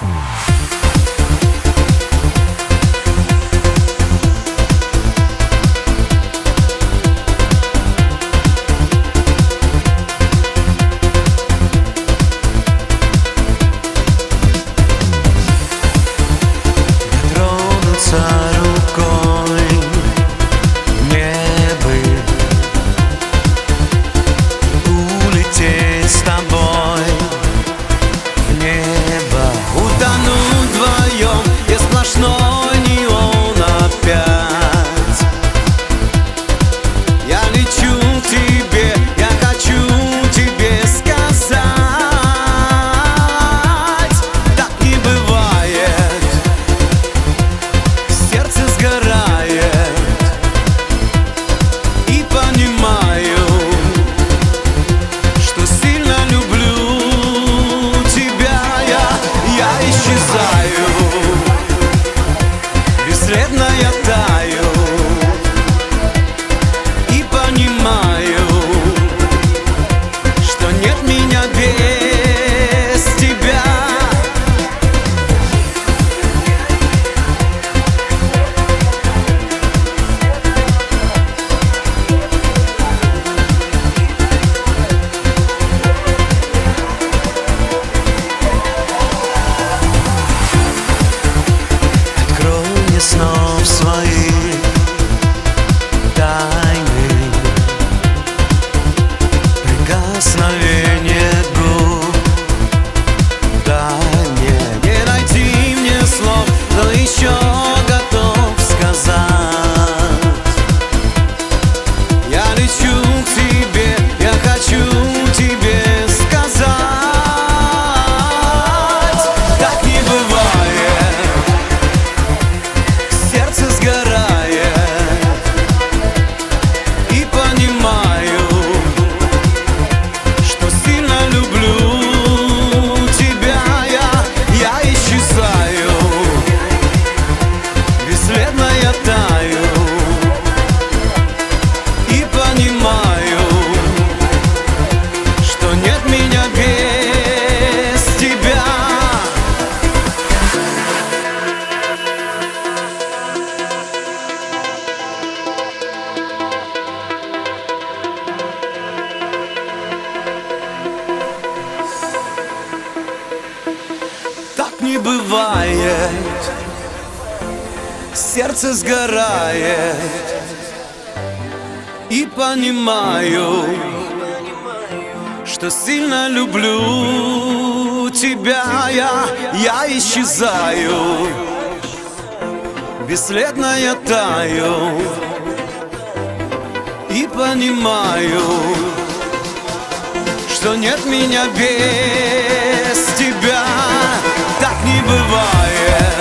Рукой небо, улететь с тобой в небо, утонуть вдвоем, и сплошной неон опять. Я лечу к тебе, я хочу тебе сказать, так не бывает. Сердце сгорает, и понимаю, что сильно люблю тебя. Я исчезаю, бесследно я таю, и понимаю, что нет меня без тебя. Снов свои тайны, прикосновение губ. Дай мне, не найти мне слов, но еще готов сказать. Я лечу к тебе, я хочу тебе сказать, так не бывает. Сердце сгорает, и понимаю, что сильно люблю тебя. Я исчезаю, бесследно я таю, и понимаю, что нет меня без тебя. Так не бывает, сердце сгорает, и понимаю, что сильно люблю тебя. Я исчезаю, бесследно я таю, и понимаю, что нет меня без тебя. Так не бывает.